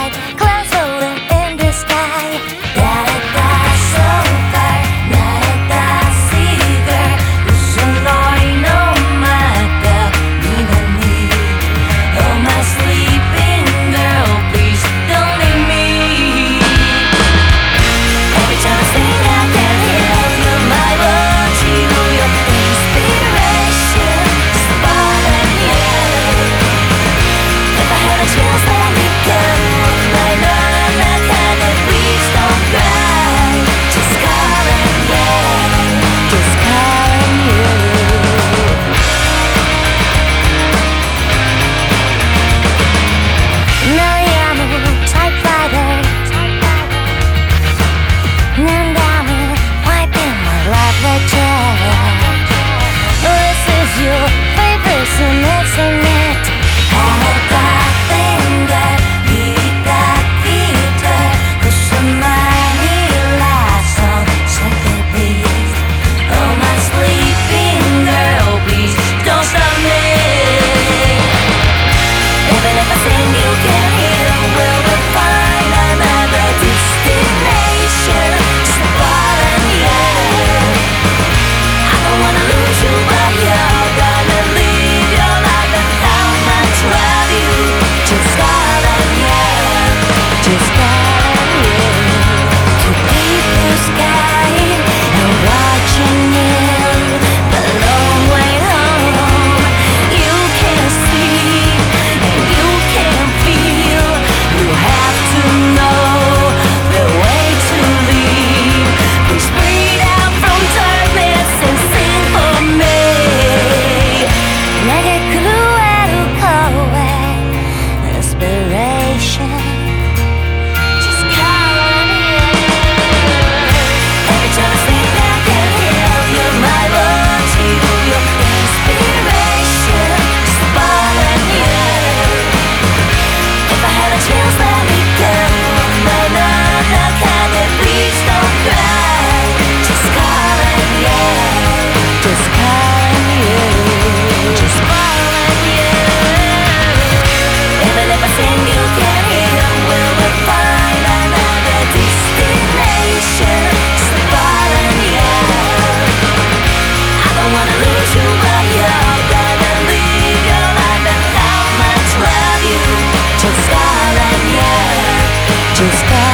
like clouds floating in the sky. 날아가 so far, 날아가 seagull. 무슨 너희 너마다 네가 네. Oh my sleeping girl, please don't leave me. Every time I sing I can hear you, my words, you, your inspiration, spotting you. If I had a chance, let me go. I know I'm not kind of please don't cry. Just calling you, just calling you. 너의 아무 typewriter 난 다음에 wiping my life letter. This is your favorite song, isn't it? 하나가 생각 이가 기대 무슨 말이라서 something please. Oh my sleeping girl, please don't stop me. Even if I sing you can't hear, will we find another destination? Just following you. I don't wanna lose you, but you're gonna live your life and how much love you. Just following you, just following you. To deep blue sky and watching you. The long way home, you can't see and you can't feel. You have to know the way to leave. Please breathe out from darkness and sing for me. 내게 그외로워해 inspiration. Just calling you. Every time I sing I can hear you, my words, you, your inspiration. Just following you. If I had a chance, let me go. No, no, no, can you please don't cry. Just calling you, just calling you, just calling you. Even if I sing, you can't hear. Will we find another destination? Just following you. I don't wanna lose you, but you're gonna live your life and how much love you. Just calling you, just calling you.